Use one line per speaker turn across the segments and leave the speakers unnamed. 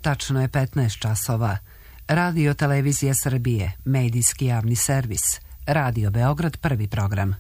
Tačno je 15 časova. Radio Televizija Srbije, medijski javni servis. Radio Beograd, prvi program.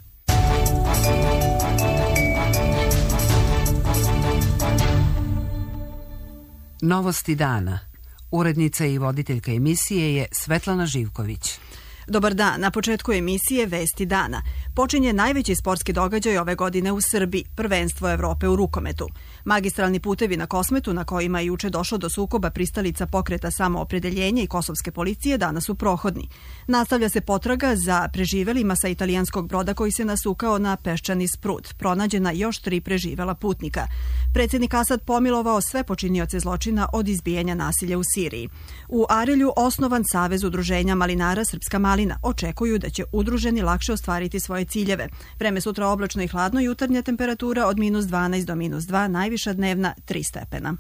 Novosti dana. Urednica i voditeljka emisije je Svetlana Živković.
Dobar dan. Na početku emisije Vesti dana. Počinje najveći sportski događaj ove godine u Srbiji, prvenstvo Evrope u rukometu. Magistralni putevi na Kosmetu, na kojima je juče došlo do sukoba pristalica Pokreta samoopredeljenja i kosovske policije, danas su prohodni. Nastavlja se potraga za preživelima sa italijanskog broda koji se nasukao na peščani sprud. Pronađena još 3 preživela putnika. Predsjednik Asad pomilovao sve počinioce zločina od izbijanja nasilja u Siriji. U Arilju osnovan Savez udruženja malinara Srpska malina. Očekuju da će udruženi lakše ostvariti svoje ciljeve. Vreme sutra oblačno i hladno, jutarnja temperatura od -12 do -2, najviša dnevna 3 stepena.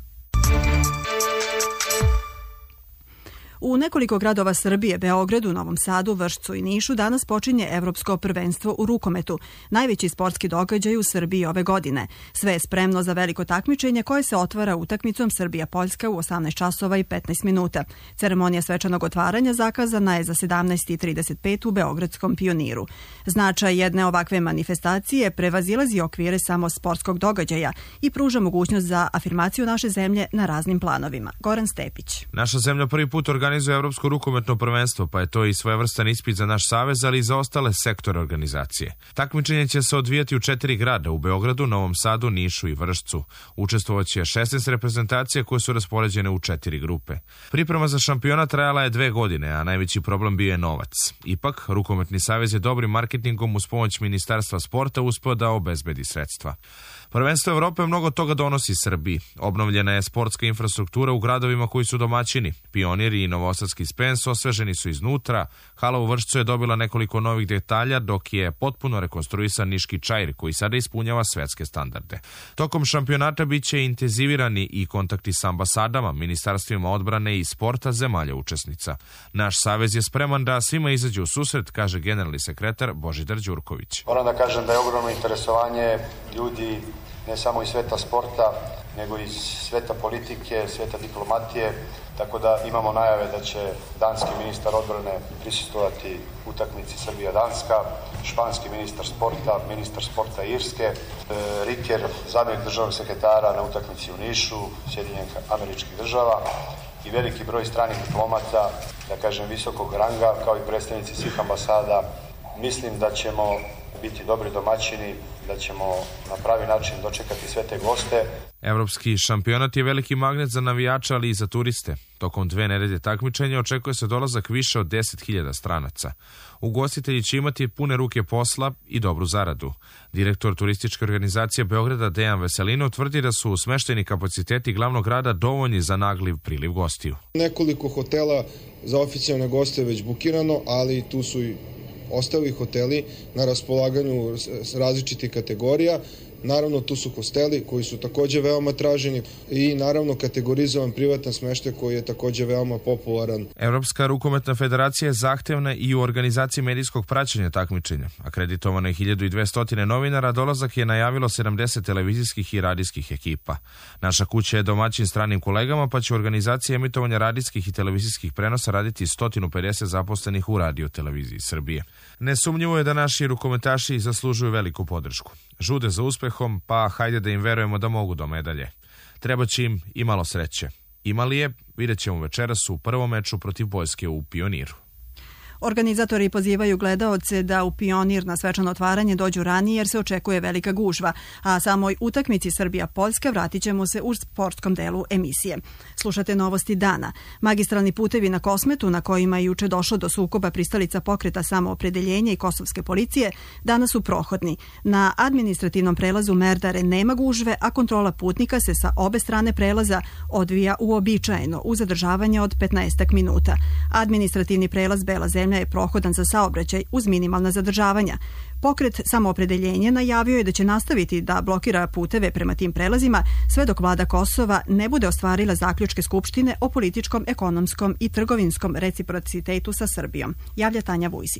U nekoliko gradova Srbije, Beogradu, Novom Sadu, Vršcu i Nišu danas počinje Evropsko prvenstvo u rukometu, najveći sportski događaj u Srbiji ove godine. Sve je spremno za veliko takmičenje koje se otvara utakmicom Srbija-Poljska u 18 časova i 15 minuta. Ceremonija svečanog otvaranja zakazana je za 17:35 u Beogradskom Pioniru. Značaj jedne ovakve manifestacije prevazilazi okvire samo sportskog događaja i pruža mogućnost za afirmaciju naše zemlje na raznim planovima. Goran Stepić.
Naša zemlja prvi put organizuje Evropsko rukometno prvenstvo, pa je to i svojevrstan ispit za naš savez, ali i za ostale sektore organizacije. Takmičenje će se odvijati u 4 grada, u Beogradu, Novom Sadu, Nišu i Vršcu. Učestvovaće 16 reprezentacija koje su raspoređene u 4 grupe. Priprema za šampionat trajala je 2 godine, a najveći problem bio je novac. Ipak, Rukometni savez je dobrim marketingom uz pomoć Ministarstva sporta uspeo da obezbedi sredstva. Prvenstvo Evrope mnogo toga donosi Srbiji. Obnovljena je sportska infrastruktura u gradovima koji su domaćini. Pionir i novosadski Spens osveženi su iznutra, hala u Vršcu je dobila nekoliko novih detalja, dok je potpuno rekonstruisan Niški Čair, koji sada ispunjava svetske standarde. Tokom šampionata biće intenzivirani i kontakti sa ambasadama, ministarstvima odbrane i sporta zemalja učesnica. Naš savez je spreman da svima izađe u susret, kaže generalni sekretar Božidar Đurković.
Moram da kažem da je ogromno interesovanje ljudi ne samo iz sveta sporta, nego iz sveta politike, sveta diplomatije, tako da imamo najave da će danski ministar odbrane prisustvovati utakmici Srbija-Danska, španski ministar sporta Irske, Riker, zamjenik državnog sekretara na utakmici u Nišu, Sjedinjenih Američkih Država i veliki broj stranih diplomata, da kažem visokog ranga, kao i predstavnici svih ambasada. Mislim da ćemo biti dobri domaćini, da ćemo na pravi način dočekati sve te goste.
Evropski šampionat je veliki magnet za navijača, ali i za turiste. Tokom 2 nedelje takmičenja očekuje se dolazak više od 10.000 stranaca. Ugostitelji će imati pune ruke posla i dobru zaradu. Direktor turističke organizacije Beograda Dejan Veselino tvrdi da su smeštajni kapaciteti glavnog grada dovoljni za nagliv priliv gostiju.
Nekoliko hotela za oficijalne goste je već bukirano, ali tu su i ostali hoteli na raspolaganju različitih kategorija. Naravno, tu su hosteli koji su takođe veoma traženi i naravno kategorizovan privatan smeštaj koji je takođe veoma popularan.
Evropska rukometna federacija je zahtevna i u organizaciji medijskog praćenja takmičenja. Akreditovano je 1200 novinara, dolazak je najavilo 70 televizijskih i radijskih ekipa. Naša kuća je domaćin stranim kolegama, pa će u organizaciji emitovanja radijskih i televizijskih prenosa raditi 150 zaposlenih u Radio Televiziji Srbije. Nesumnjivo je da naši rukometaši zaslužuju veliku podršku. Žude za uspehom, pa hajde da im verujemo da mogu do medalje. Treba će im i malo sreće. Imali je, vidjet ćemo večeras u prvom meču protiv Poljske u Pioniru.
Organizatori pozivaju gledaoce da u Pionir na svečano otvaranje dođu ranije jer se očekuje velika gužva, a samoj utakmici Srbija-Poljska vratit ćemo se u sportskom delu emisije. Slušate novosti dana. Magistralni putevi na Kosmetu, na kojima je juče došlo do sukoba pristalica Pokreta samoopredeljenja i kosovske policije, danas su prohodni. Na administrativnom prelazu Merdare nema gužve, a kontrola putnika se sa obe strane prelaza odvija uobičajeno, uz zadržavanje od 15 minuta. Administrativni prelaz Bela zemlja je prohodan za saobraćaj uz minimalna zadržavanja. Pokret samoopredeljenja najavio je da će nastaviti da blokira puteve prema tim prelazima sve dok vlada Kosova ne bude ostvarila zaključke Skupštine o političkom, ekonomskom i trgovinskom reciprocitetu sa Srbijom. Javlja Tanja Vujsić.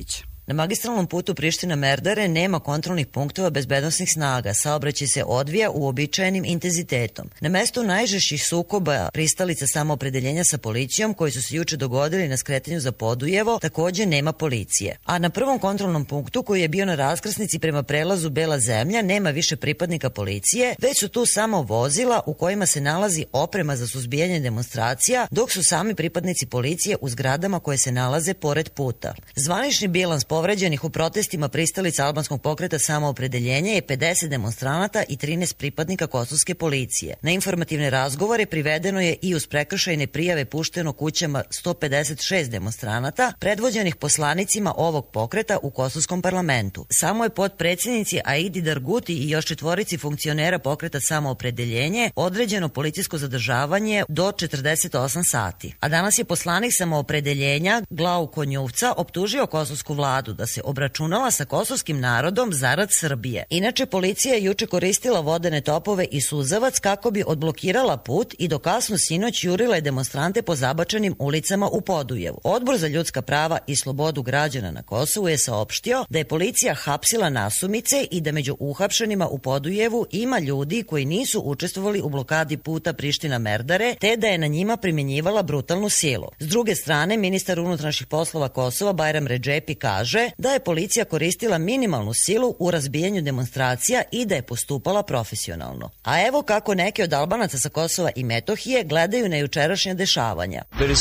Na magistralnom putu Priština-Merdare nema kontrolnih punktova bezbednosnih snaga, saobraćaj se odvija uobičajenim intenzitetom. Na mestu najžešćih sukoba pristalica samoopredeljenja sa policijom, koji su se juče dogodili na skretanju za Podujevo, takođe nema policije. A na prvom kontrolnom punktu, koji je bio na raskrsnici prema prelazu Bela zemlja, nema više pripadnika policije, već su tu samo vozila u kojima se nalazi oprema za suzbijanje demonstracija, dok su sami pripadnici policije u zgradama koje se nalaze pored puta. Zvanični bilans povređenih u protestima pristalica albanskog pokreta samoopredeljenja je 50 demonstranata i 13 pripadnika kosovske policije. Na informativne razgovore privedeno je i uz prekršajne prijave pušteno kućama 156 demonstranata, predvođenih poslanicima ovog pokreta u kosovskom parlamentu. Samo je potpredsjednici Aidi Darguti i još 4 funkcionera pokreta samoopredeljenje određeno policijsko zadržavanje do 48 sati. A danas je poslanik samoopredeljenja Glauko Njuvca optužio kosovsku vladu da se obračunala sa kosovskim narodom zarad Srbije. Inače, policija je juče koristila vodene topove i suzavac kako bi odblokirala put i do kasno sinoć jurila je demonstrante po zabačenim ulicama u Podujevu. Odbor za ljudska prava i slobodu građana na Kosovu je saopštio da je policija hapsila nasumice i da među uhapšenima u Podujevu ima ljudi koji nisu učestvovali u blokadi puta Priština-Merdare, te da je na njima primjenjivala brutalnu silu. S druge strane, ministar unutrašnjih poslova Kosova Bajram Redžepi kaže da je policija koristila minimalnu silu u razbijanju demonstracija i da je postupala profesionalno. A evo kako neki od Albanaca sa Kosova i Metohije gledaju na jučerašnja dešavanja.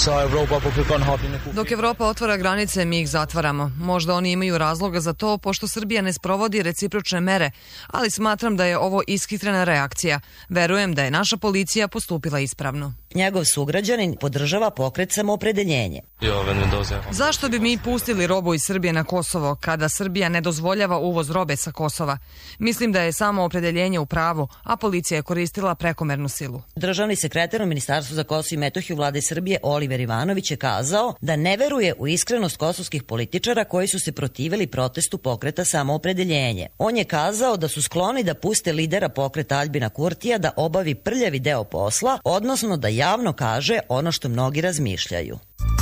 Dok Evropa otvara granice, mi ih zatvaramo. Možda oni imaju razloga za to, pošto Srbija ne sprovodi recipročne mere, ali smatram da je ovo ishitrena reakcija. Verujem da je naša policija postupila ispravno.
Njegov sugrađanin podržava pokret samoopredeljenje.
Zašto bi mi pustili robu iz Srbije na Kosovo kada Srbija ne dozvoljava uvoz robe sa Kosova? Mislim da je samoopredeljenje u pravu, a policija je koristila prekomernu silu.
Državni sekretar u Ministarstvu za Kosovo i Metohiju Vlade Srbije Oliver Ivanović je kazao da ne veruje u iskrenost kosovskih političara koji su se protivili protestu pokreta samoopredeljenje. On je kazao da su skloni da puste lidera pokreta Aljbina Kurtija da obavi prljavi deo posla, odnosno da javno kaže ono što mnogi razmišljaju.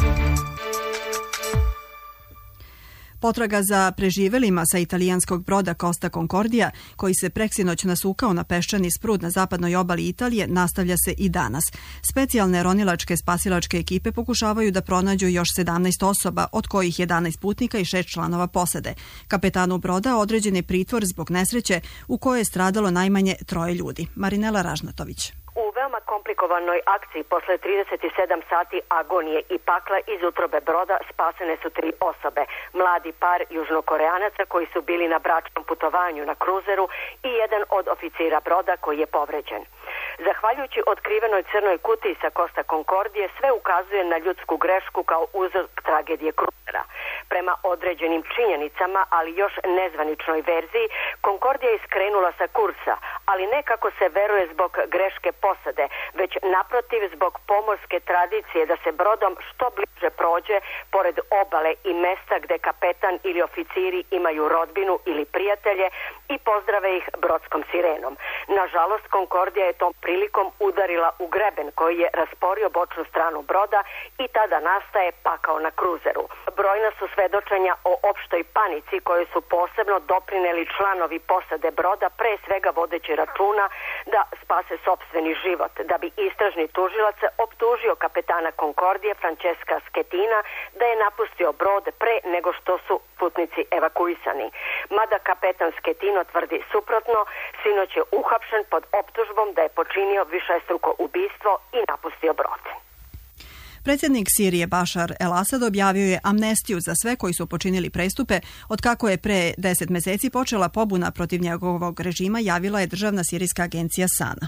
Potraga za preživelima sa italijanskog broda Costa Concordia, koji se preksinoć nasukao na peščani sprud na zapadnoj obali Italije, nastavlja se i danas. Specijalne ronilačke spasilačke ekipe pokušavaju da pronađu još 17 osoba, od kojih 11 putnika i 6 članova posade. Kapetanu broda određen je pritvor zbog nesreće u kojoj je stradalo najmanje 3 ljudi. Marinela Ražnatović.
U veoma komplikovanoj akciji posle 37 sati agonije i pakla iz utrobe broda spasene su 3 osobe. Mladi par južnokoreanaca koji su bili na bračnom putovanju na kruzeru i jedan od oficira broda koji je povređen. Zahvaljujući otkrivenoj crnoj kutiji sa Costa Concordije, sve ukazuje na ljudsku grešku kao uzrok tragedije kruzera. Prema određenim činjenicama, ali još nezvaničnoj verziji, Concordija je skrenula sa kursa, ali ne kako se veruje zbog greške posade, već naprotiv zbog pomorske tradicije da se brodom što bliže prođe pored obale i mesta gde kapetan ili oficiri imaju rodbinu ili prijatelje i pozdrave ih brodskom sirenom. Nažalost, Concordija je tom prilikom udarila u greben koji je rasporio bočnu stranu broda i tada nastaje pakao na kruzeru. Brojna su svedočenja o opštoj panici koje su posebno doprineli članovi posade broda, pre svega vodeći računa da spase sopstveni život, da bi istražni tužilac optužio kapetana Concordije Francesca Schetina da je napustio brod pre nego što su putnici evakuisani. Mada kapetan Schettino tvrdi suprotno, sinoć je uhapšen pod optužbom da je počinio višestruko ubistvo i napustio brod.
Predsjednik Sirije Bašar el-Asad objavio je amnestiju za sve koji su počinili prestupe od kako je pre 10 meseci počela pobuna protiv njegovog režima, javila je državna sirijska agencija SANA.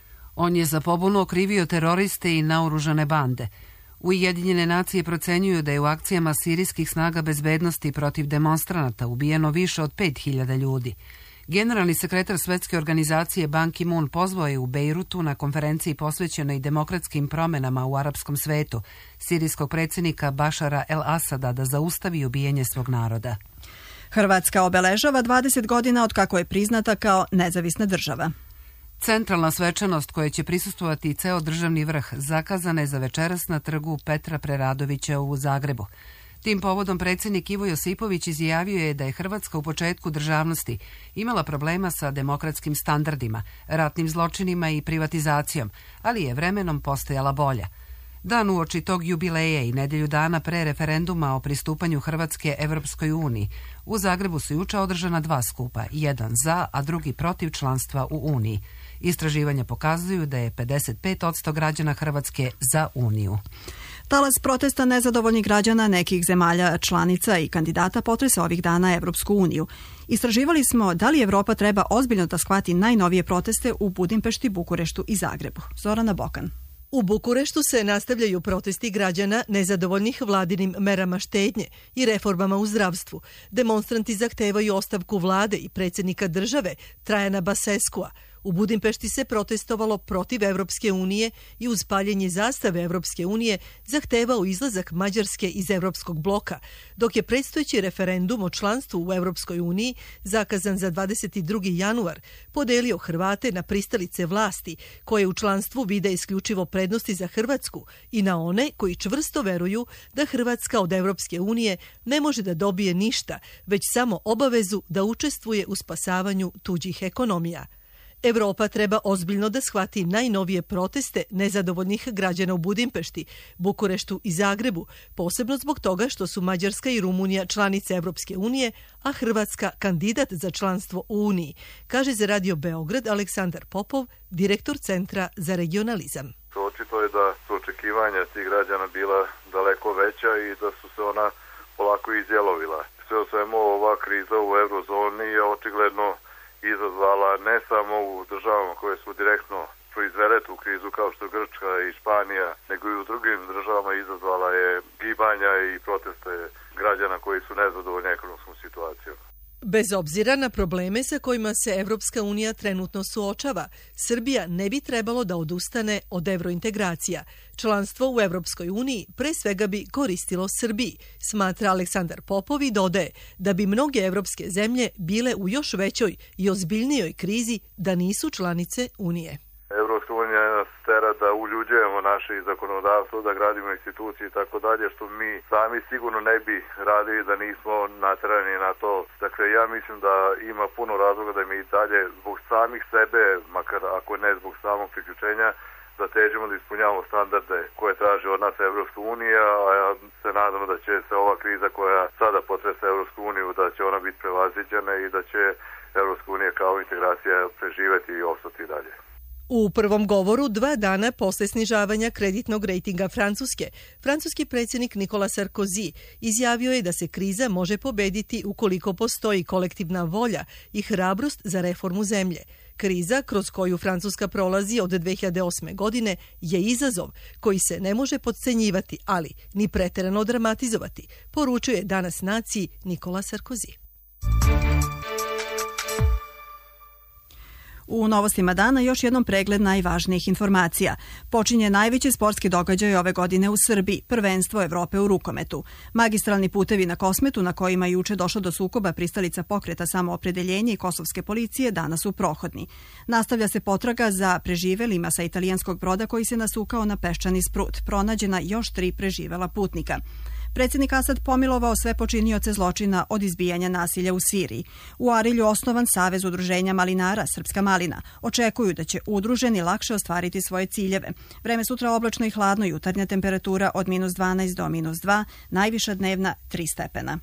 On je za pobunu okrivio teroriste i naoružane bande. Ujedinjene nacije procenjuju da je u akcijama sirijskih snaga bezbednosti protiv demonstranata ubijeno više od 5000 ljudi. Generalni sekretar Svetske organizacije Ban Ki-moon pozvao je u Bejrutu na konferenciji posvećenoj demokratskim promenama u arapskom svetu sirijskog predsjednika Bašara el-Asada da zaustavi ubijanje svog naroda.
Hrvatska obeležava 20 godina od kako je priznata kao nezavisna država.
Centralna svečanost koja će prisustvovati i ceo državni vrh zakazana je za večeras na trgu Petra Preradovića u Zagrebu. Tim povodom predsjednik Ivo Josipović izjavio je da je Hrvatska u početku državnosti imala problema sa demokratskim standardima, ratnim zločinima i privatizacijom, ali je vremenom postojala bolja. Dan uoči tog jubileja i nedjelju dana pre referenduma o pristupanju Hrvatske Evropskoj uniji, u Zagrebu su juče održana 2 skupa, jedan za, a drugi protiv članstva u Uniji. Istraživanja pokazuju da je 55% građana Hrvatske za Uniju.
Talas protesta nezadovoljnih građana nekih zemalja članica i kandidata potresa ovih dana Evropsku uniju. Istraživali smo da li Evropa treba ozbiljno da shvati najnovije proteste u Budimpešti, Bukureštu i Zagrebu. Zorana Bokan.
U Bukureštu se nastavljaju protesti građana nezadovoljnih vladinim merama štednje i reformama u zdravstvu. Demonstranti zahtevaju ostavku vlade i predsjednika države Trajana Baseskua. U Budimpešti se protestovalo protiv Evropske unije i uz paljenje zastave Evropske unije zahtevao izlazak Mađarske iz Evropskog bloka, dok je predstojeći referendum o članstvu u Evropskoj uniji, zakazan za 22. januar, podelio Hrvate na pristalice vlasti, koje u članstvu vide isključivo prednosti za Hrvatsku, i na one koji čvrsto veruju da Hrvatska od Evropske unije ne može da dobije ništa, već samo obavezu da učestvuje u spasavanju tuđih ekonomija. Evropa treba ozbiljno da shvati najnovije proteste nezadovoljnih građana u Budimpešti, Bukureštu i Zagrebu, posebno zbog toga što su Mađarska i Rumunija članice Evropske unije, a Hrvatska kandidat za članstvo u Uniji, kaže za Radio Beograd Aleksandar Popov, direktor Centra za regionalizam.
Očito je da su očekivanja tih građana bila daleko veća i da su se ona polako izjelovila. Sve o svemu ova kriza u eurozoni je očigledno izazvala ne samo u državama koje su direktno proizvele tu krizu kao što je Grčka i Španija, nego i u drugim državama izazvala je gibanja i proteste građana koji su nezadovoljni ekonomskom situacijom.
Bez obzira na probleme sa kojima se Evropska unija trenutno suočava, Srbija ne bi trebalo da odustane od evrointegracija. Članstvo u Evropskoj uniji pre svega bi koristilo Srbiji, smatra Aleksandar Popov i dodaje da bi mnoge evropske zemlje bile u još većoj i ozbiljnijoj krizi da nisu članice Unije.
Evropska unija nas tera da uljuđujemo naše zakonodavstvo, da gradimo institucije i tako dalje, što mi sami sigurno ne bi radili da nismo naterani na to. Dakle, ja mislim da ima puno razloga da mi i dalje zbog samih sebe, makar ako ne zbog samog priključenja, da težimo da ispunjavamo standarde koje traži od nas Evropska unija, a ja se nadam da će se ova kriza koja sada potresa Evropsku uniju, da će ona biti prevaziđena i da će Evropska unija kao integracija preživeti i ostati dalje.
U prvom govoru 2 dana posle snižavanja kreditnog rejtinga Francuske, francuski predsjednik Nikola Sarkozy izjavio je da se kriza može pobediti ukoliko postoji kolektivna volja i hrabrost za reformu zemlje. Kriza kroz koju Francuska prolazi od 2008. godine je izazov koji se ne može potcenjivati, ali ni preterano dramatizovati, poručuje danas naciji Nikola Sarkozy.
U novostima dana još jednom pregled najvažnijih informacija. Počinje najveći sportski događaj ove godine u Srbiji, prvenstvo Evrope u rukometu. Magistralni putevi na Kosmetu, na kojima je juče došlo do sukoba pristalica pokreta Samoopredeljenje i kosovske policije, danas su prohodni. Nastavlja se potraga za preživelima sa italijanskog broda koji se nasukao na peščani sprut. Pronađena još 3 preživela putnika. Predsjednik Asad pomilovao sve počinioce zločina od izbijanja nasilja u Siriji. U Arilju osnovan Savez udruženja malinara Srpska malina. Očekuju da će udruženi lakše ostvariti svoje ciljeve. Vreme sutra oblačno i hladno, jutarnja temperatura od -12 do -2, najviša dnevna 3 stepena.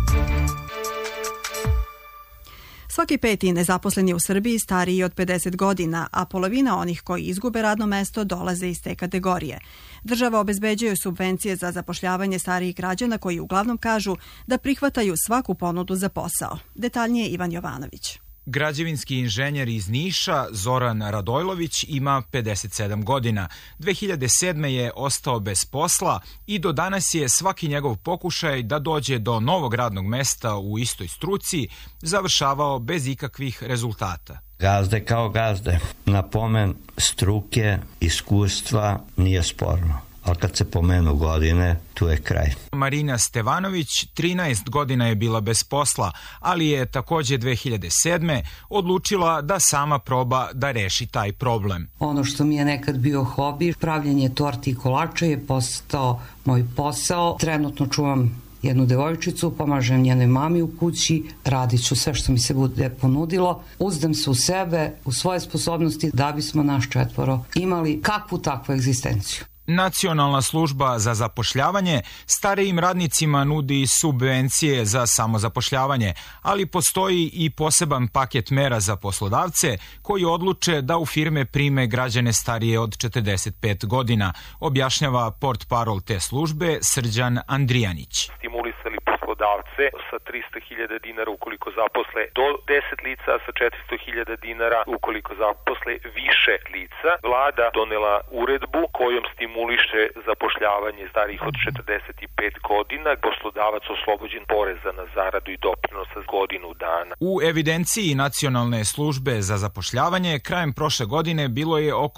Svaki 5. nezaposleni u Srbiji stariji od 50 godina, a polovina onih koji izgube radno mesto dolaze iz te kategorije. Država obezbeđuje subvencije za zapošljavanje starijih građana koji uglavnom kažu da prihvataju svaku ponudu za posao. Detaljnije Ivan Jovanović.
Građevinski inženjer iz Niša, Zoran Radojlović, ima 57 godina. 2007. je ostao bez posla i do danas je svaki njegov pokušaj da dođe do novog radnog mesta u istoj struci završavao bez ikakvih rezultata.
Gazde kao gazde. Na pomen struke, iskustva nije sporno. Ali kad se pomenu godine, tu je kraj.
Marina Stevanović 13 godina je bila bez posla, ali je takođe 2007. odlučila da sama proba da reši taj problem.
Ono što mi je nekad bio hobi, pravljenje torti i kolača, je postao moj posao. Trenutno čuvam jednu devojčicu, pomažem njenoj mami u kući, radit ću sve što mi se bude ponudilo, uzdam se u sebe, u svoje sposobnosti da bismo naš četvoro imali kakvu takvu egzistenciju.
Nacionalna služba za zapošljavanje starijim radnicima nudi subvencije za samozapošljavanje, ali postoji i poseban paket mera za poslodavce koji odluče da u firme prime građane starije od 45 godina, objašnjava portparol te službe Srđan Andrijanić.
Stimulisali poslodavce sa 300.000 dinara ukoliko zaposle do 10 lica, sa 400.000 dinara ukoliko zaposle više lica. Vlada donela uredbu kojom stimuliše zapošljavanje starijih od 45 godina. Poslodavac oslobođen poreza na zaradu i doprinosa s godinu dana.
U evidenciji Nacionalne službe za zapošljavanje krajem prošle godine bilo je oko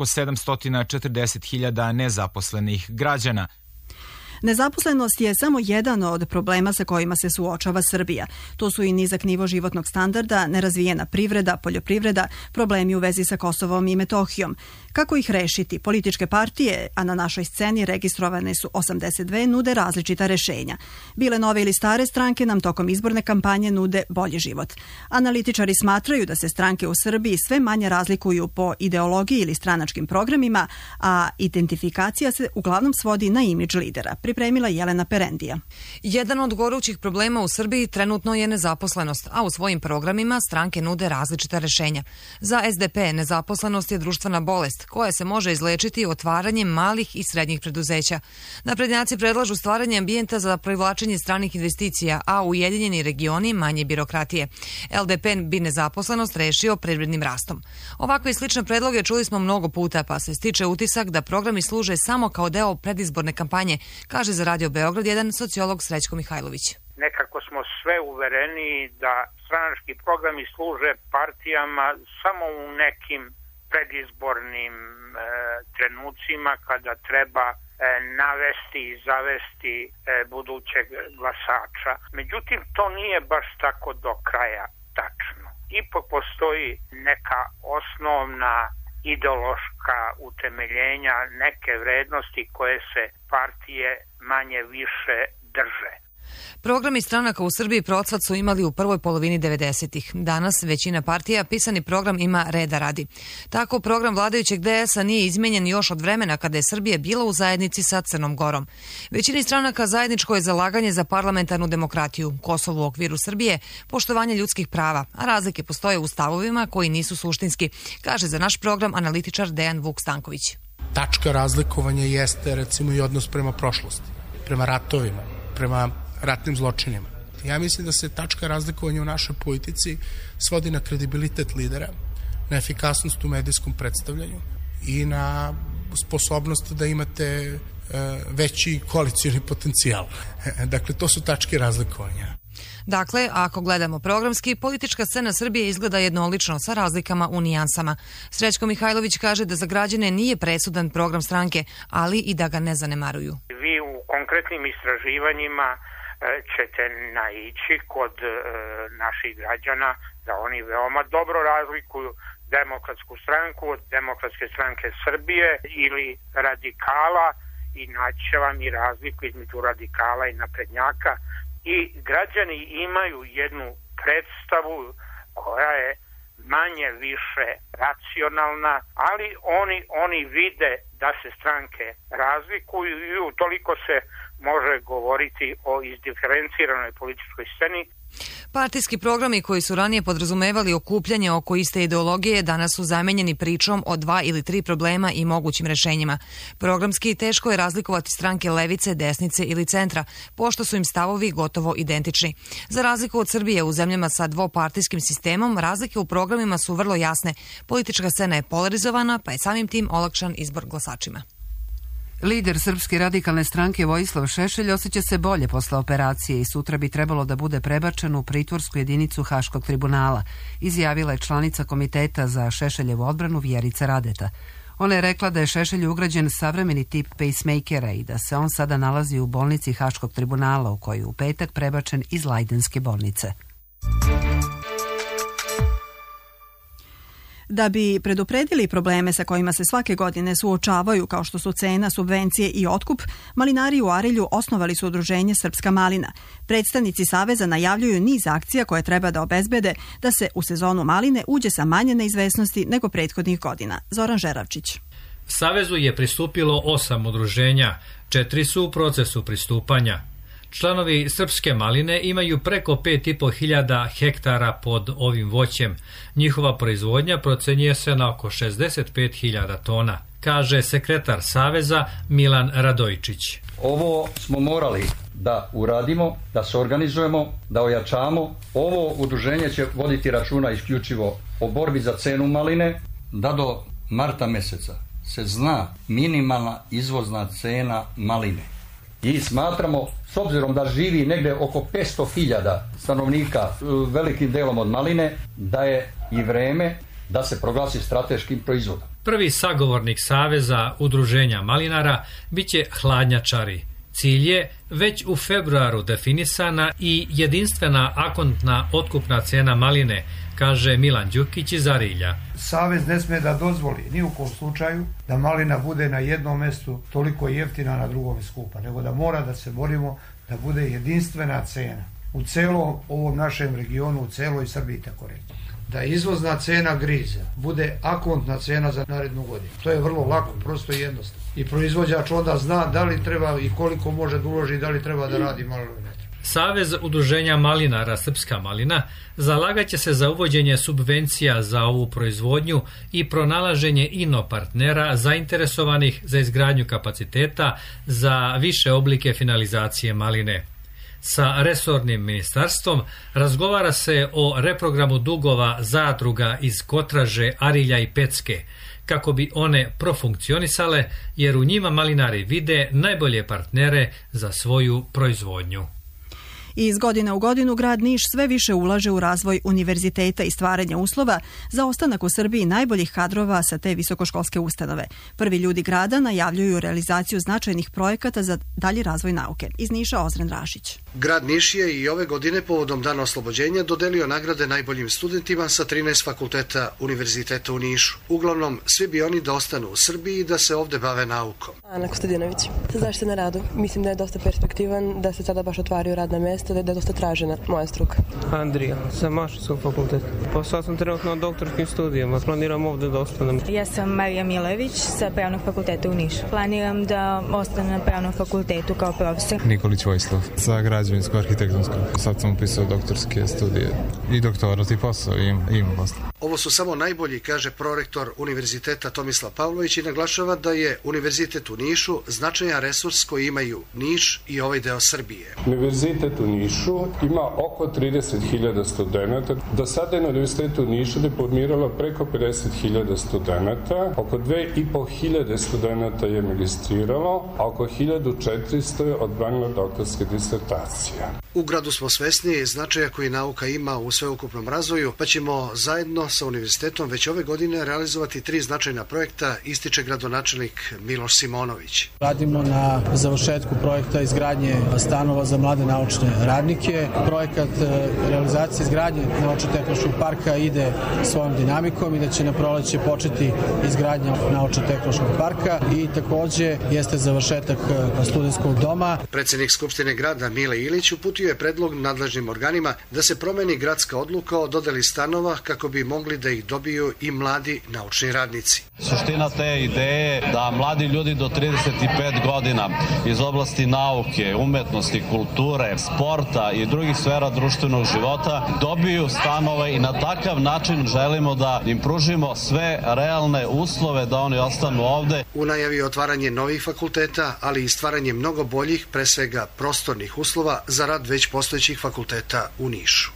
740.000 nezaposlenih građana.
Nezaposlenost je samo jedan od problema sa kojima se suočava Srbija. To su i nizak nivo životnog standarda, nerazvijena privreda, poljoprivreda, problemi u vezi sa Kosovom i Metohijom. Kako ih rešiti? Političke partije, a na našoj sceni registrovane su 82, nude različita rešenja. Bile nove ili stare stranke nam tokom izborne kampanje nude bolji život. Analitičari smatraju da se stranke u Srbiji sve manje razlikuju po ideologiji ili stranačkim programima, a identifikacija se uglavnom svodi na imidž lidera. Pripremila Jelena Perendija.
Jedan od gorućih problema u Srbiji trenutno je nezaposlenost, a u svojim programima stranke nude različita rešenja. Za SDP nezaposlenost je društvena bolest koja se može izlečiti otvaranjem malih i srednjih preduzeća. Naprednjaci predlažu stvaranje ambijenta za privlačenje stranih investicija, a ujedinjeni regioni manje birokratije. LDP bi nezaposlenost rešio privrednim rastom. Ovakve i slične predloge čuli smo mnogo puta, pa se stiče utisak da programi služe samo kao deo predizborne kampanje, kaže za Radio Beograd jedan sociolog Srećko Mihajlović.
Nekako smo sve uvereni da stranački programi služe partijama samo u nekim predizbornim trenucima kada treba navesti i zavesti budućeg glasača. Međutim, to nije baš tako do kraja tačno. Ipak postoji neka osnovna ideološka utemeljenja, neke vrednosti koje se partije manje više drže.
Programi stranaka u Srbiji procvat su imali u prvoj polovini 90-ih. Danas većina partija pisani program ima reda radi. Tako program vladajućeg DS-a nije izmenjen još od vremena kada je Srbija bila u zajednici sa Crnom Gorom. Većini stranaka zajedničko je zalaganje za parlamentarnu demokratiju, Kosovo u okviru Srbije, poštovanje ljudskih prava, a razlike postoje u stavovima koji nisu suštinski, kaže za naš program analitičar Dejan Vuk Stanković.
Tačka razlikovanja jeste recimo i odnos prema prošlosti, prema ratovima, prema ratnim zločinima. Ja mislim da se tačka razlikovanja u našoj politici svodi na kredibilitet lidera, na efikasnost u medijskom predstavljanju i na sposobnost da imate veći koalicioni potencijal. Dakle, to su tačke razlikovanja.
Dakle, ako gledamo programski, politička scena Srbije izgleda jednolično sa razlikama u nijansama. Srećko Mihajlović kaže da za građane nije presudan program stranke, ali i da ga ne zanemaruju.
Vi u konkretnim istraživanjima ćete naići kod naših građana da oni veoma dobro razlikuju Demokratsku stranku od Demokratske stranke Srbije ili radikala i naći će vam i razliku između radikala i naprednjaka i građani imaju jednu predstavu koja je manje više racionalna, ali oni vide da se stranke razlikuju i utoliko se može govoriti o izdiferenciranoj političkoj sceni.
Partijski programi koji su ranije podrazumevali okupljanje oko iste ideologije danas su zamenjeni pričom o 2 ili 3 problema i mogućim rešenjima. Programski teško je razlikovati stranke levice, desnice ili centra, pošto su im stavovi gotovo identični. Za razliku od Srbije u zemljama sa dvopartijskim sistemom, razlike u programima su vrlo jasne. Politička scena je polarizovana, pa je samim tim olakšan izbor glasačima.
Lider Srpske radikalne stranke Vojislav Šešelj osjeća se bolje posle operacije i sutra bi trebalo da bude prebačen u pritvorsku jedinicu Haškog tribunala, izjavila je članica komiteta za Šešeljevu odbranu Vjerica Radeta. Ona je rekla da je Šešelju ugrađen savremeni tip pacemakera i da se on sada nalazi u bolnici Haškog tribunala u koju u petak prebačen iz Lajdenske bolnice.
Da bi predupredili probleme sa kojima se svake godine suočavaju, kao što su cena, subvencije i otkup, malinari u Arilju osnovali su udruženje Srpska malina. Predstavnici Saveza najavljuju niz akcija koje treba da obezbede da se u sezonu maline uđe sa manje neizvesnosti nego prethodnih godina. Zoran Žeravčić.
Savezu je pristupilo 8 udruženja, 4 su u procesu pristupanja. Članovi Srpske maline imaju preko 5.500 hektara pod ovim voćem. Njihova proizvodnja procenjuje se na oko 65.000 tona, kaže sekretar Saveza Milan Radojčić.
Ovo smo morali da uradimo, da se organizujemo, da ojačamo. Ovo udruženje će voditi računa isključivo o borbi za cenu maline, da do marta meseca se zna minimalna izvozna cena maline. I smatramo, s obzirom da živi negde oko 500.000 stanovnika velikim delom od maline, da je i vreme da se proglasi strateškim proizvodom.
Prvi sagovornik Saveza udruženja malinara biće hladnjačari. Cilj je već u februaru definisana i jedinstvena akontna otkupna cena maline, kaže Milan Đukić iz Arilja.
Savez ne sme da dozvoli ni u kom slučaju da malina bude na jednom mestu toliko jeftina, na drugom skupa, nego da mora da se borimo da bude jedinstvena cena u celom ovom našem regionu, u celoj Srbiji, tako reći. Da izvozna cena griza bude akontna cena za narednu godinu. To je vrlo lako, prosto i jednostavno. I proizvođač onda zna da li treba i koliko može da uloži, da li treba da radi malo ili ne treba.
Savez udruženja malinara Srpska malina zalagaće se za uvođenje subvencija za ovu proizvodnju i pronalaženje inopartnera zainteresovanih za izgradnju kapaciteta za više oblike finalizacije maline. Sa resornim ministarstvom razgovara se o reprogramu dugova zadruga iz Kotraže, Arilja i Pecke, kako bi one profunkcionisale, jer u njima malinari vide najbolje partnere za svoju proizvodnju.
Iz godine u godinu grad Niš sve više ulaže u razvoj univerziteta i stvaranje uslova za ostanak u Srbiji najboljih kadrova sa te visokoškolske ustanove. Prvi ljudi grada najavljuju realizaciju značajnih projekata za dalji razvoj nauke. Iz Niša Ozren Rašić.
Grad Niš je i ove godine povodom Dana oslobođenja dodelio nagrade najboljim studentima sa 13 fakulteta univerziteta u Nišu. Uglavnom, svi bi oni da ostanu u Srbiji i da se ovde bave naukom.
Ana Kostadinović, zaštita na radu. Mislim da je dosta perspektivan, da se sada baš otvaraju radna mesta, da je dosta tražena moja struka.
Andrija, sa Mašinskog fakulteta. Posao sam trenutno na doktorskim studijama, planiram ovde da ostanem.
Ja sam Marija Milević sa Pravnog fakulteta u Nišu. Planiram da ostanem na Pravnom fakultetu kao profesor.
Nikolić Vojislav, sa građevinsko-arhitektonskog. Sad sam upisao doktorske studije i doktorat i posao imam posao.
Ovo su samo najbolji, kaže prorektor Univerziteta Tomislav Pavlović i naglašava da je Univerzitet u Nišu značajan resurs koji imaju Niš i ovaj deo Srbije.
Univerzitet u Nišu ima oko 30.000 studenta. Do sada je na Univerzitetu u Nišu diplomiralo preko 50.000 studenta. Oko 2.500 studenta je magistriralo, a oko 1.400 je odbranilo doktorske disertacije.
U gradu smo svesni značaja koji nauka ima u sveukupnom razvoju, pa ćemo zajedno sa univerzitetom već ove godine realizovati 3 značajna projekta, ističe gradonačelnik Miloš Simonović.
Radimo na završetku projekta izgradnje stanova za mlade naučne radnike. Projekat realizacije izgradnje Naučno-tehnološkog parka ide svojom dinamikom i da će na proleće početi izgradnja Naučno-tehnološkog parka i takođe jeste završetak studentskog doma.
Predsednik Skupštine grada Mile Ilić uputio je predlog nadležnim organima da se promeni gradska odluka o dodeli stanova kako bi mogli da ih dobiju i mladi naučni radnici.
Suština te ideje je da mladi ljudi do 35 godina iz oblasti nauke, umetnosti, kulture, sporta i drugih sfera društvenog života dobiju stanove i na takav način želimo da im pružimo sve realne uslove da oni ostanu ovde.
U najavi je otvaranje novih fakulteta, ali i stvaranje mnogo boljih, pre svega prostornih uslova za rad već postojećih fakulteta u Nišu.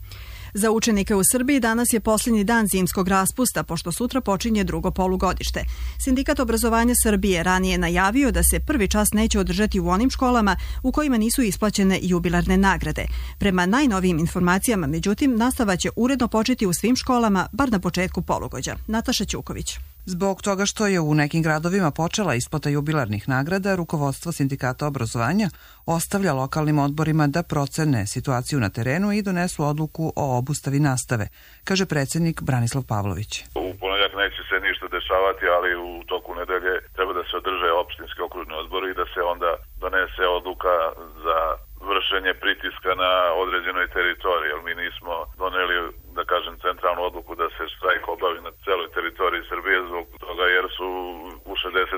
Za učenike u Srbiji danas je posljednji dan zimskog raspusta, pošto sutra počinje drugo polugodište. Sindikat obrazovanja Srbije ranije najavio da se prvi čas neće održati u onim školama u kojima nisu isplaćene jubilarne nagrade. Prema najnovijim informacijama, međutim, nastava će uredno početi u svim školama, bar na početku polugođa. Nataša Ćuković.
Zbog toga što je u nekim gradovima počela isplata jubilarnih nagrada, rukovodstvo Sindikata obrazovanja ostavlja lokalnim odborima da procene situaciju na terenu i donesu odluku o obustavi nastave, kaže predsjednik Branislav Pavlović.
U ponedjeljak neće se ništa dešavati, ali u toku nedelje treba da se održe opštinski okružni odbori i da se onda donese odluka za vršenje pritiska na određenoj teritoriji, jer mi nismo doneli, da kažem, centralnu odluku da se štrajk obavi na celoj teritoriji Srbije zbog toga jer su u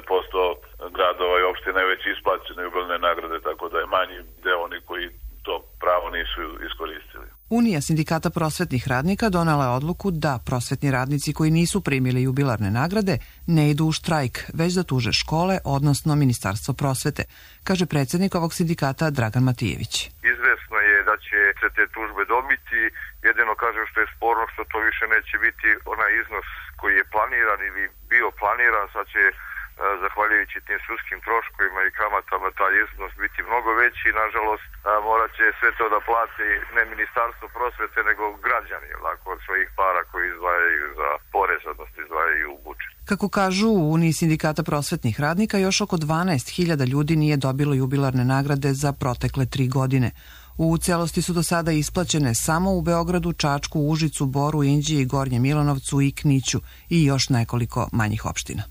60% gradova i opštine već isplaćene jubilarne nagrade, tako da je manji deo oni koji to pravo nisu iskoristili.
Unija sindikata prosvetnih radnika donela je odluku da prosvetni radnici koji nisu primili jubilarne nagrade ne idu u štrajk, već da tuže škole, odnosno Ministarstvo prosvete, kaže predsjednik ovog sindikata Dragan Matijević.
Izvesno je da će se te tužbe dobiti, jedino kažem što je sporno što to više neće biti onaj iznos koji je planiran ili bio planiran, sad će zahvaljujući tim sudskim troškovima i kamatama taj iznos biti mnogo veći. Nažalost, morat će sve to da plati ne Ministarstvo prosvete, nego građani, od svojih para koji izdvajaju za porez, odnosno izdvajaju u budžet.
Kako kažu u Uniji sindikata prosvetnih radnika, još oko 12.000 ljudi nije dobilo jubilarne nagrade za protekle 3 godine. U celosti su do sada isplaćene samo u Beogradu, Čačku, Užicu, Boru, Inđiji, Gornjem Milanovcu i Kniću i još nekoliko manjih opština.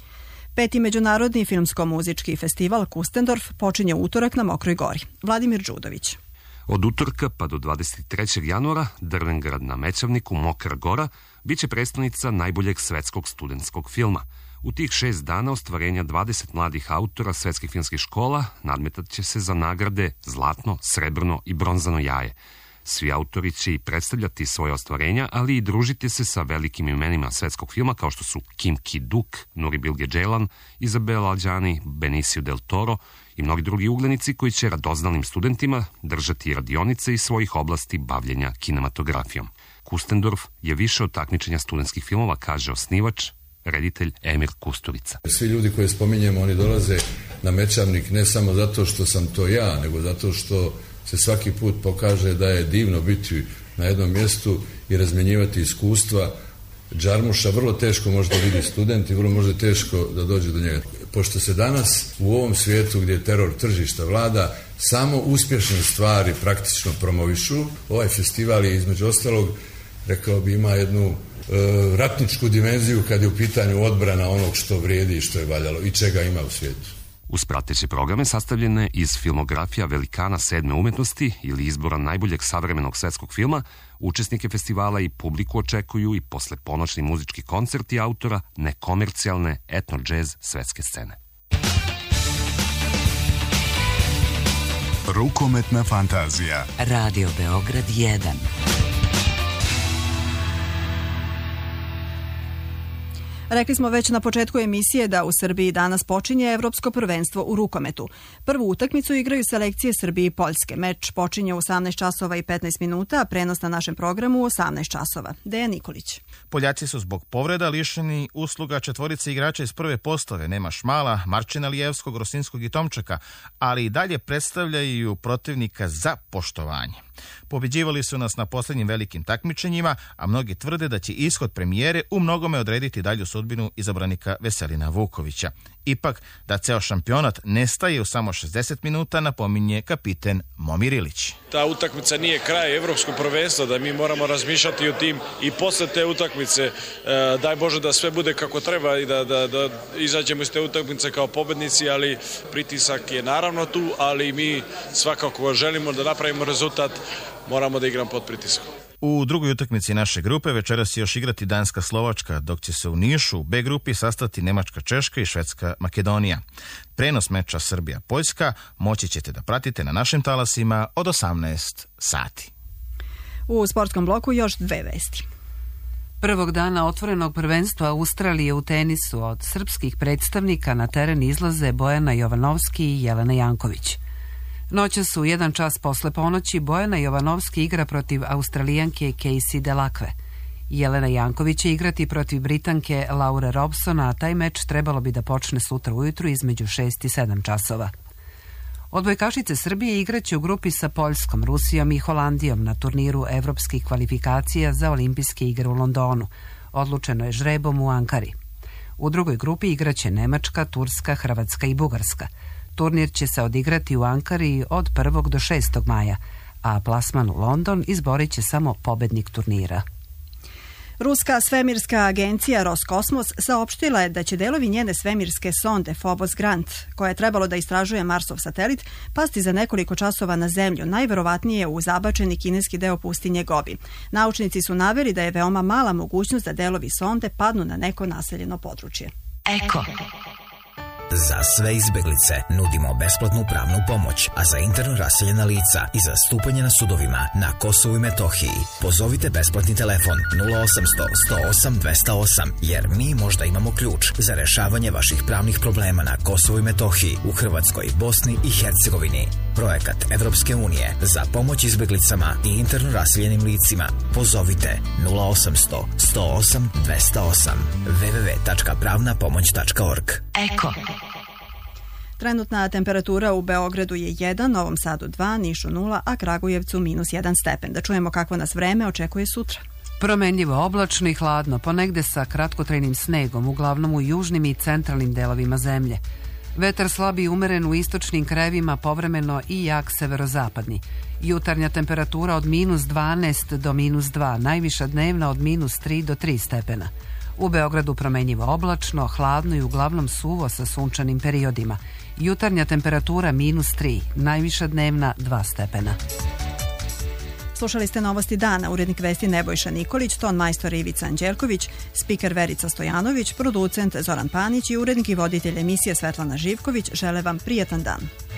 5. međunarodni filmsko-muzički festival Kustendorf počinje utorak na Mokroj gori. Vladimir Đudović.
Od utorka pa do 23. januara Drvengrad na Mećavniku, Mokra gora, bit će predstavnica najboljeg svetskog studentskog filma. U tih 6 dana ostvarenja 20 mladih autora svetskih filmskih škola nadmetat će se za nagrade zlatno, srebrno i bronzano jaje. Svi autori će i predstavljati svoje ostvarenja, ali i družiti se sa velikim imenima svetskog filma kao što su Kim Ki-duk, Nuri Bilge Ceylan, Isabel Adjani, Benicio del Toro i mnogi drugi uglenici koji će radoznalnim studentima držati radionice iz svojih oblasti bavljenja kinematografijom. Kustendorf je više od takmičenja studentskih filmova, kaže osnivač, reditelj Emir Kusturica.
Svi ljudi koje spominjemo, oni dolaze na Mećavnik ne samo zato što sam to ja, nego zato što se svaki put pokaže da je divno biti na jednom mjestu i razmjenjivati iskustva. Džarmuša vrlo teško možda vidi student i vrlo možda teško da dođe do njega. Pošto se danas u ovom svijetu gdje teror tržišta vlada, samo uspješne stvari praktično promovišu, ovaj festival je između ostalog, rekao bi, ima jednu ratničku dimenziju kad je u pitanju odbrana onog što vrijedi i što je valjalo i čega ima u svijetu.
Uz prateće programe sastavljene iz filmografija velikana 7. umetnosti ili izbora najboljeg savremenog svetskog filma, učesnike festivala i publiku očekuju i posle ponoćni muzički koncerti autora nekomercijalne etno-džez svetske scene.
Rukometna fantazija.
Radio Beograd 1.
Rekli smo već na početku emisije da u Srbiji danas počinje Evropsko prvenstvo u rukometu. Prvu utakmicu igraju selekcije Srbije i Poljske. Meč počinje u 18 časova i 15 minuta, a prenos na našem programu u 18 časova. Dejan Nikolić.
Poljaci su zbog povreda lišeni usluga četvorice igrača iz prve postave, Nema Šmala, Marčina Lijevskog, Rosinskog i Tomčaka, ali i dalje predstavljaju protivnika za poštovanje. Pobeđivali su nas na posljednjim velikim takmičenjima, a mnogi tvrde da će ishod premijere u mnogome odrediti dalju sudbinu izabranika Veselina Vukovića. Ipak, da ceo šampionat nestaje u samo 60 minuta, napominje kapiten Momir Ilić.
Ta utakmica nije kraj evropskog prvenstva, da mi moramo razmišljati o tim i posle te utakmice. Daj Bože da sve bude kako treba i da izađemo iz te utakmice kao pobednici, ali pritisak je naravno tu, ali mi svakako želimo da napravimo rezultat, moramo da igramo pod pritiskom.
U drugoj utakmici naše grupe večeras će još igrati Danska-Slovačka, dok će se u Nišu u B grupi sastati Nemačka-Češka i Švedska-Makedonija. Prenos meča Srbija-Poljska moći ćete da pratite na našim talasima od 18 sati.
U sportskom bloku još 2 vesti.
Prvog dana otvorenog prvenstva Australije u tenisu od srpskih predstavnika na teren izlaze Bojana Jovanovski i Jelena Janković. Noća su 1 čas posle ponoći Bojana Jovanovski igra protiv Australijanke Casey Delacque. Jelena Janković će igrati protiv Britanke Laure Robsona, a taj meč trebalo bi da počne sutra ujutru između 6 i 7 časova. Odbojkašice Srbije igraće u grupi sa Poljskom, Rusijom i Holandijom na turniru evropskih kvalifikacija za olimpijske igre u Londonu. Odlučeno je žrebom u Ankari. U drugoj grupi igraće Nemačka, Turska, Hrvatska i Bugarska. Turnir će se odigrati u Ankari od 1. do 6. maja, a plasman u London izborit će samo pobednik turnira.
Ruska svemirska agencija Roskosmos saopštila je da će delovi njene svemirske sonde Phobos Grant, koja je trebalo da istražuje Marsov satelit, pasti za nekoliko časova na Zemlju, najverovatnije u zabačeni kineski deo pustinje Gobi. Naučnici su naveli da je veoma mala mogućnost da delovi sonde padnu na neko naseljeno područje.
Eko. Za sve izbeglice nudimo besplatnu pravnu pomoć, a za interno raseljena lica i za stupanje na sudovima na Kosovu i Metohiji pozovite besplatni telefon 0800 108 208, jer mi možda imamo ključ za rešavanje vaših pravnih problema na Kosovu i Metohiji, u Hrvatskoj, Bosni i Hercegovini. Projekat Evropske unije za pomoć izbeglicama i interno raseljenim licima. Pozovite 0800 108 208 www.pravnapomoć.org. Eko.
Trenutna temperatura u Beogradu je 1, Novom Sadu 2, Nišu 0, a Kragujevcu -1 stepen. Da čujemo kako nas vreme očekuje sutra.
Promenljivo oblačno i hladno, ponegde sa kratkotrajnim snegom, uglavnom u južnim i centralnim delovima zemlje. Vetar slab i umeren u istočnim krajevima, povremeno i jak severozapadni. Jutarnja temperatura od -12 do -2, najviša dnevna od -3 do 3 stepena. U Beogradu promenljivo oblačno, hladno i uglavnom suvo sa sunčanim periodima. Jutarnja temperatura -3, najviša dnevna 2 stepena.
Slušali ste novosti dana, urednik vesti Nebojša Nikolić, ton majstor Ivica Anđelković, spiker Verica Stojanović, producent Zoran Panić i urednik i voditelj emisije Svetlana Živković žele vam prijatan dan.